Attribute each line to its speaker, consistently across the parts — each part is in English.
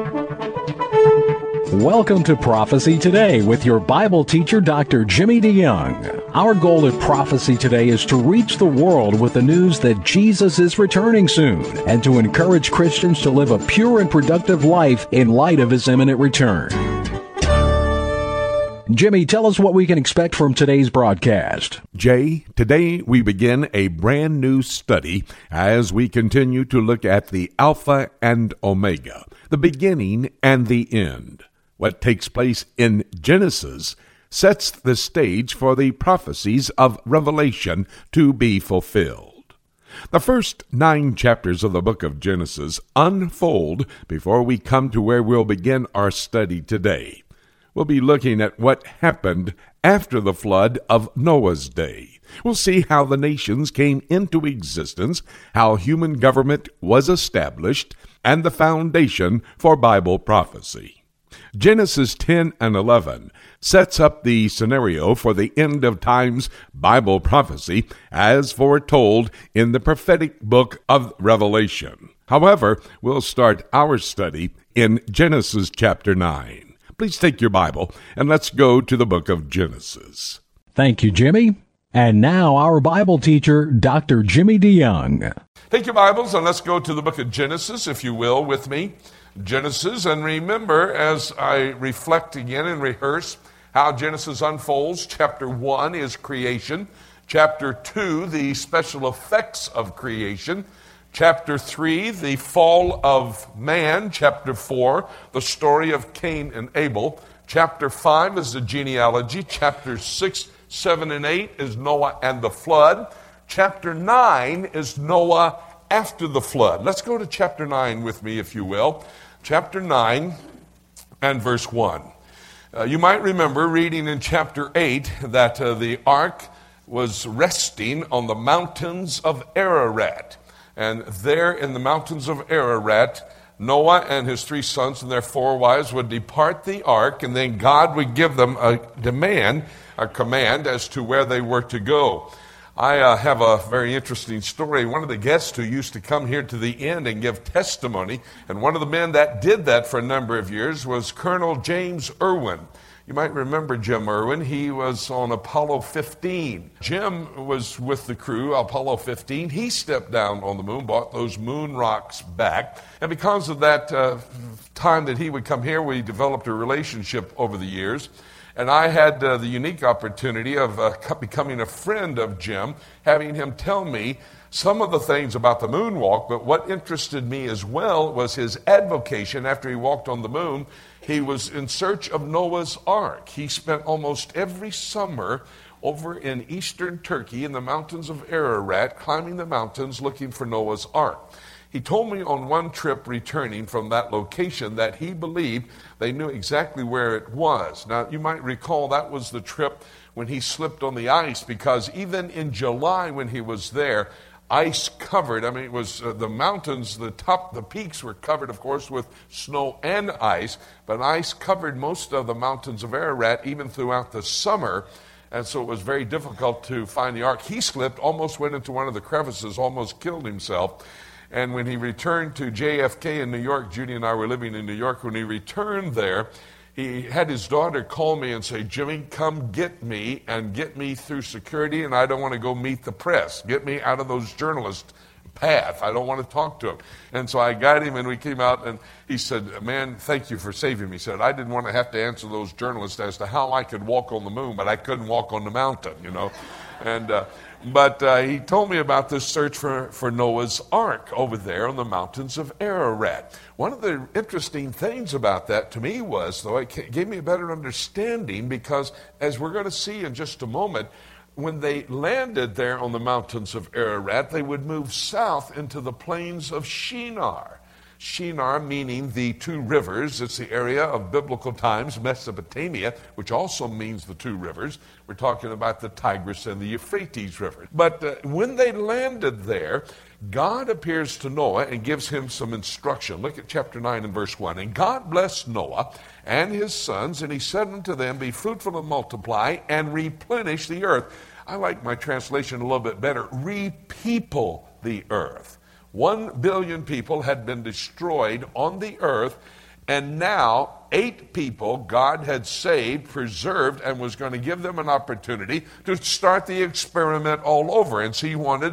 Speaker 1: Welcome to Prophecy Today with your Bible teacher, Dr. Jimmy DeYoung. Our goal at Prophecy Today is to reach the world with the news that Jesus is returning soon and to encourage Christians to live a pure and productive life in light of his imminent return. Jimmy, tell us what we can expect from today's broadcast.
Speaker 2: Jay, today we begin a brand new study as we continue to look at the Alpha and Omega, the beginning and the end. What takes place in Genesis sets the stage for the prophecies of Revelation to be fulfilled. The first 9 chapters of the book of Genesis unfold before we come to where we'll begin our study today. We'll be looking at what happened after the flood of Noah's day. We'll see how the nations came into existence, how human government was established, and the foundation for Bible prophecy. Genesis 10 and 11 sets up the scenario for the end of times Bible prophecy as foretold in the prophetic book of Revelation. However, we'll start our study in Genesis chapter 9. Please take your Bible and let's go to the book of Genesis.
Speaker 1: Thank you, Jimmy. And now our Bible teacher, Dr. Jimmy DeYoung.
Speaker 3: Take your Bibles and let's go to the book of Genesis, if you will, with me. Genesis, and remember as I reflect again and rehearse how Genesis unfolds, chapter 1 is creation, chapter 2, the special effects of creation, chapter 3, the fall of man, chapter 4, the story of Cain and Abel, chapter 5 is the genealogy, chapter 6, 7, and 8 is Noah and the flood, chapter 9 is Noah after the flood. Let's go to chapter 9 with me, if you will. Chapter 9 and verse 1. You might remember reading in chapter 8 that the ark was resting on the mountains of Ararat. And there in the mountains of Ararat, Noah and his 3 sons and their 4 wives would depart the ark, and then God would give them a command as to where they were to go. I have a very interesting story. One of the guests who used to come here to the inn and give testimony, and one of the men that did that for a number of years was Colonel James Irwin. You might remember Jim Irwin. He was on Apollo 15. Jim was with the crew, Apollo 15. He stepped down on the moon, brought those moon rocks back. And because of that time that he would come here, we developed a relationship over the years. And I had the unique opportunity of becoming a friend of Jim, having him tell me some of the things about the moonwalk. But what interested me as well was his advocation after he walked on the moon. He was in search of Noah's Ark. He spent almost every summer over in eastern Turkey in the mountains of Ararat, climbing the mountains looking for Noah's Ark. He told me on one trip returning from that location that he believed they knew exactly where it was. Now, you might recall that was the trip when he slipped on the ice, because even in July when he was there, ice covered. I mean, it was the mountains, the peaks were covered, of course, with snow and ice, but ice covered most of the mountains of Ararat even throughout the summer. And so it was very difficult to find the ark. He slipped, almost went into one of the crevices, almost killed himself. And when he returned to JFK in New York, Judy and I were living in New York, when he returned there, he had his daughter call me and say, "Jimmy, come get me and get me through security, and I don't want to go meet the press. Get me out of those journalists' path. I don't want to talk to him." And so I got him, and we came out, and he said, "Man, thank you for saving me." He said, "I didn't want to have to answer those journalists as to how I could walk on the moon, but I couldn't walk on the mountain, you know." And But he told me about this search for Noah's Ark over there on the mountains of Ararat. One of the interesting things about that to me was, though, it gave me a better understanding, because as we're going to see in just a moment, when they landed there on the mountains of Ararat, they would move south into the plains of Shinar. Shinar meaning the 2 rivers. It's the area of biblical times, Mesopotamia, which also means the 2 rivers. We're talking about the Tigris and the Euphrates River. But when they landed there, God appears to Noah and gives him some instruction. Look at chapter 9 and verse 1. "And God blessed Noah and his sons, and he said unto them, Be fruitful and multiply, and replenish the earth." I like my translation a little bit better. Repeople the earth. 1 billion people had been destroyed on the earth, And now, 8 people God had saved, preserved, and was going to give them an opportunity to start the experiment all over. And so he wanted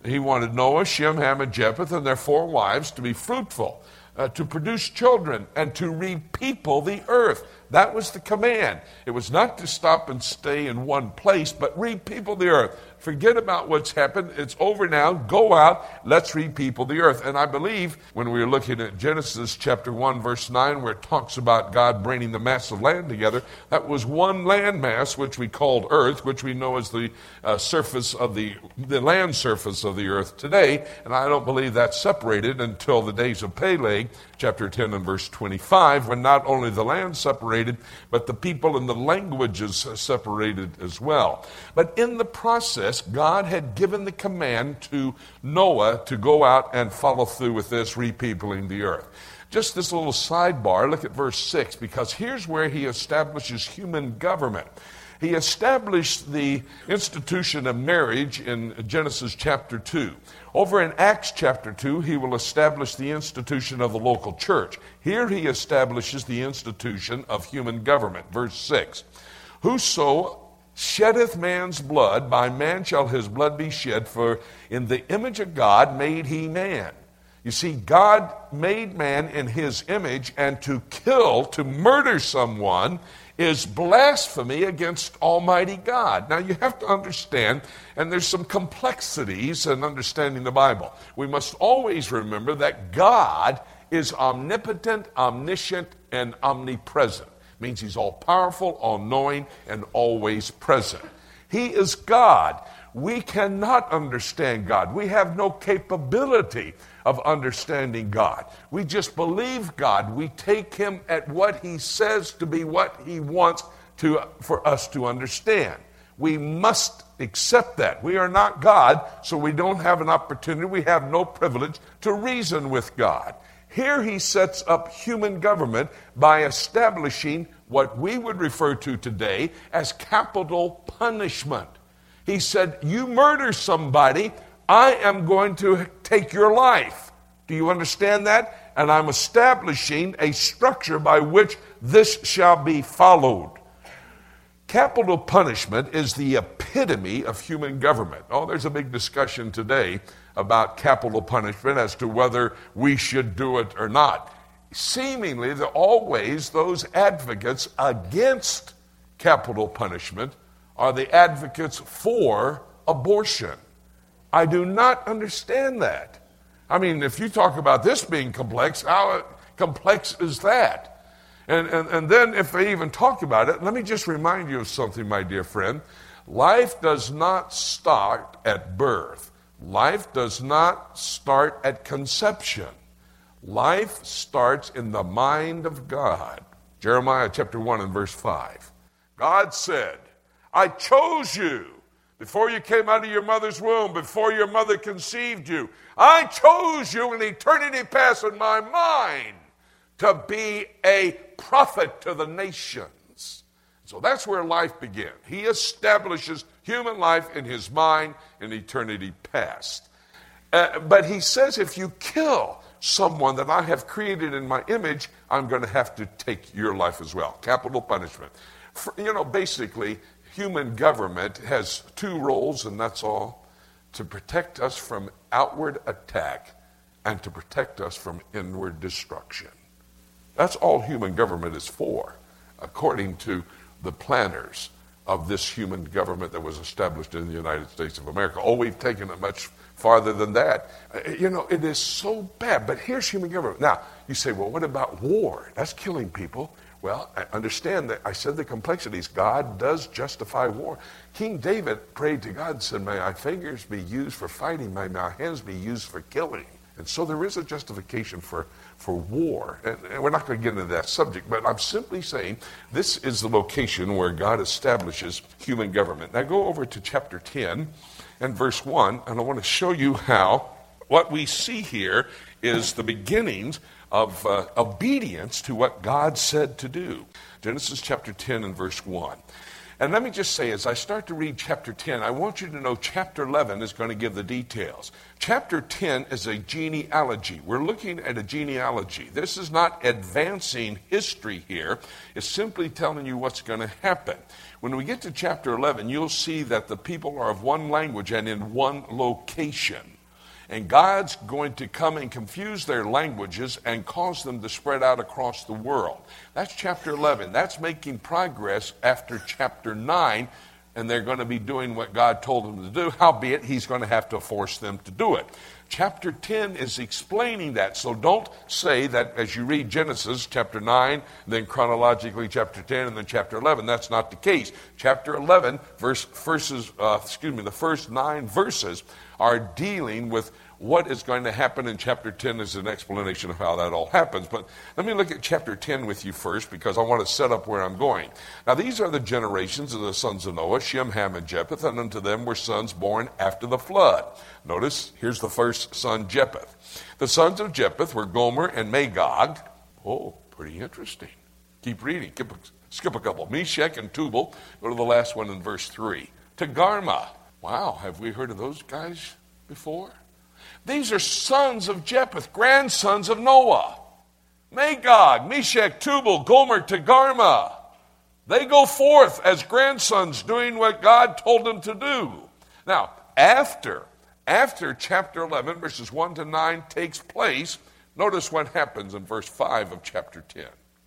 Speaker 3: Noah, Shem, Ham, and Japheth, and their 4 wives to be fruitful, to produce children, and to repeople the earth. That was the command. It was not to stop and stay in one place, but repeople the earth. Forget about what's happened. It's over now. Go out. Let's repeople the earth. And I believe when we were looking at Genesis chapter 1, verse 9, where it talks about God bringing the mass of land together, that was one land mass, which we called earth, which we know as the surface of the land surface of the earth today. And I don't believe that's separated until the days of Peleg, chapter 10 and verse 25, when not only the land separated, but the people and the languages separated as well. But in the process, God had given the command to Noah to go out and follow through with this repeopling the earth. Just this little sidebar, look at verse 6, because here's where he establishes human government. He established the institution of marriage in Genesis chapter 2. Over in Acts chapter 2, he will establish the institution of the local church. Here he establishes the institution of human government. Verse 6, whoso sheddeth man's blood, by man shall his blood be shed, for in the image of God made he man. You see, God made man in his image, and to kill, to murder someone, is blasphemy against Almighty God. Now you have to understand, and there's some complexities in understanding the Bible. We must always remember that God is omnipotent, omniscient, and omnipresent. Means he's all-powerful, all-knowing, and always present. He is God. We cannot understand God. We have no capability of understanding God. We just believe God. We take him at what he says to be what he wants for us to understand. We must accept that. We are not God, so we don't have an opportunity. We have no privilege to reason with God. Here he sets up human government by establishing what we would refer to today as capital punishment. He said, you murder somebody, I am going to take your life. Do you understand that? And I'm establishing a structure by which this shall be followed. Capital punishment is the epitome of human government. Oh, there's a big discussion today about capital punishment as to whether we should do it or not. Seemingly, always those advocates against capital punishment are the advocates for abortion. I do not understand that. I mean, if you talk about this being complex, how complex is that? And then if they even talk about it, let me just remind you of something, my dear friend. Life does not start at birth. Life does not start at conception. Life starts in the mind of God. Jeremiah chapter 1 and verse 5. God said, I chose you before you came out of your mother's womb, before your mother conceived you. I chose you in eternity past in my mind to be a prophet to the nations. So that's where life began. He establishes human life in his mind in eternity past. But he says if you kill someone that I have created in my image, I'm going to have to take your life as well. Capital punishment. Basically, human government has 2 roles, and that's all: to protect us from outward attack and to protect us from inward destruction. That's all human government is for, according to the planners of this human government that was established in the United States of America. Oh, we've taken it much farther than that. It is so bad. But here's human government. Now, you say, well, what about war? That's killing people. Well, I understand that. I said the complexities. God does justify war. King David prayed to God and said, may my fingers be used for fighting, may my hands be used for killing. And so there is a justification for war. And we're not going to get into that subject, but I'm simply saying this is the location where God establishes human government. Now go over to chapter 10 and verse 1, and I want to show you how what we see here is the beginnings of obedience to what God said to do. Genesis chapter 10 and verse 1. And let me just say, as I start to read chapter 10, I want you to know chapter 11 is going to give the details. Chapter 10 is a genealogy. We're looking at a genealogy. This is not advancing history here. It's simply telling you what's going to happen. When we get to chapter 11, you'll see that the people are of one language and in one location. And God's going to come and confuse their languages and cause them to spread out across the world. That's chapter 11. That's making progress after chapter 9, and they're going to be doing what God told them to do, howbeit he's going to have to force them to do it. Chapter 10 is explaining that. So don't say that as you read Genesis chapter 9, then chronologically chapter 10, and then chapter 11. That's not the case. Chapter 11, the first 9 verses are dealing with what is going to happen, and chapter 10 is an explanation of how that all happens. But let me look at chapter 10 with you first, because I want to set up where I'm going. Now, these are the generations of the sons of Noah, Shem, Ham, and Japheth, and unto them were sons born after the flood. Notice, here's the first son, Japheth. The sons of Japheth were Gomer and Magog. Oh, pretty interesting. Keep reading. Skip a couple. Meshach and Tubal. Go to the last one in verse 3. Togarmah. Wow, have we heard of those guys before? These are sons of Japheth, grandsons of Noah. Magog, Meshach, Tubal, Gomer, Togarmah. They go forth as grandsons doing what God told them to do. Now, after chapter 11, verses 1 to 9 takes place, notice what happens in verse 5 of chapter 10.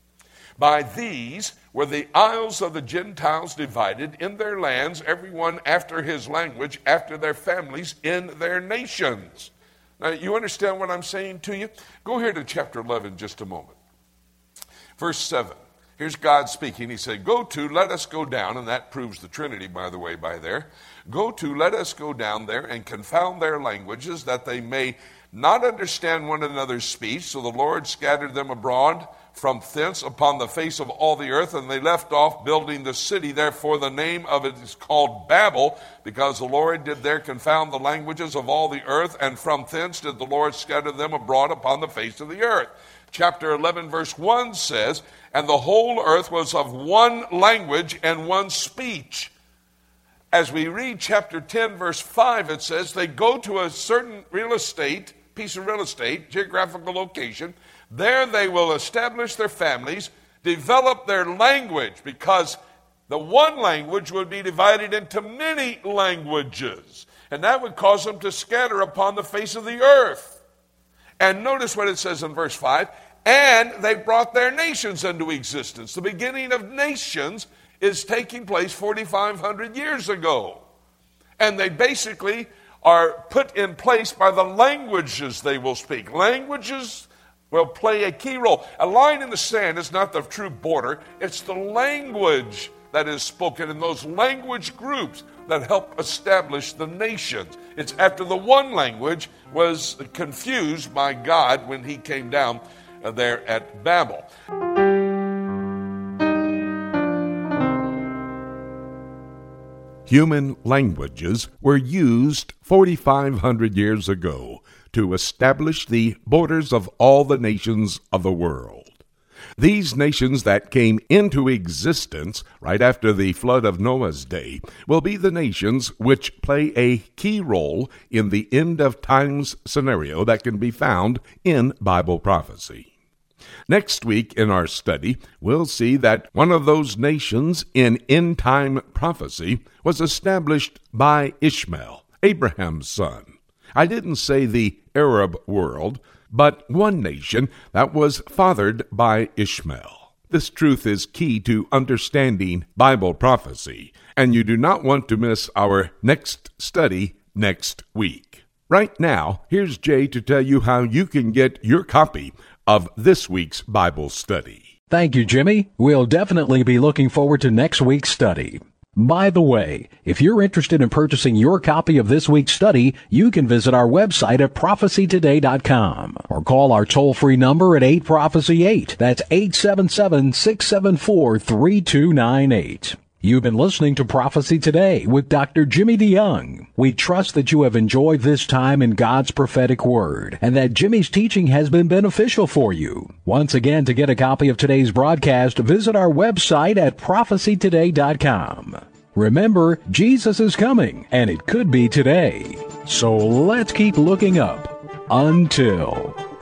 Speaker 3: By these were the isles of the Gentiles divided in their lands, everyone after his language, after their families, in their nations. Now, you understand what I'm saying to you? Go here to chapter 11 just a moment. Verse 7. Here's God speaking. He said, let us go down, and that proves the Trinity, by the way, by there. Let us go down there and confound their languages, that they may not understand one another's speech. So the Lord scattered them abroad from thence upon the face of all the earth, and they left off building the city. Therefore the name of it is called Babel, because the Lord did there confound the languages of all the earth, and from thence did the Lord scatter them abroad upon the face of the earth. Chapter 11 verse 1 says, and the whole earth was of one language and one speech. As we read chapter 10 verse 5, it says they go to a certain piece of real estate, geographical location. There they will establish their families, develop their language, because the one language would be divided into many languages, and that would cause them to scatter upon the face of the earth. And notice what it says in verse 5, and they brought their nations into existence. The beginning of nations is taking place 4,500 years ago. And they basically are put in place by the languages they will speak. Languages will play a key role. A line in the sand is not the true border. It's the language that is spoken in those language groups that help establish the nations. It's after the one language was confused by God when he came down there at Babel.
Speaker 2: Human languages were used 4,500 years ago to establish the borders of all the nations of the world. These nations that came into existence right after the flood of Noah's day will be the nations which play a key role in the end of times scenario that can be found in Bible prophecy. Next week in our study, we'll see that one of those nations in end-time prophecy was established by Ishmael, Abraham's son. I didn't say the Arab world, but one nation that was fathered by Ishmael. This truth is key to understanding Bible prophecy, and you do not want to miss our next study next week. Right now, here's Jay to tell you how you can get your copy of this week's Bible study.
Speaker 1: Thank you, Jimmy. We'll definitely be looking forward to next week's study. By the way, if you're interested in purchasing your copy of this week's study, you can visit our website at prophecytoday.com or call our toll-free number at 8-PROPHECY-8. That's 877-674-3298. You've been listening to Prophecy Today with Dr. Jimmy DeYoung. We trust that you have enjoyed this time in God's prophetic word and that Jimmy's teaching has been beneficial for you. Once again, to get a copy of today's broadcast, visit our website at prophecytoday.com. Remember, Jesus is coming, and it could be today. So let's keep looking up. Until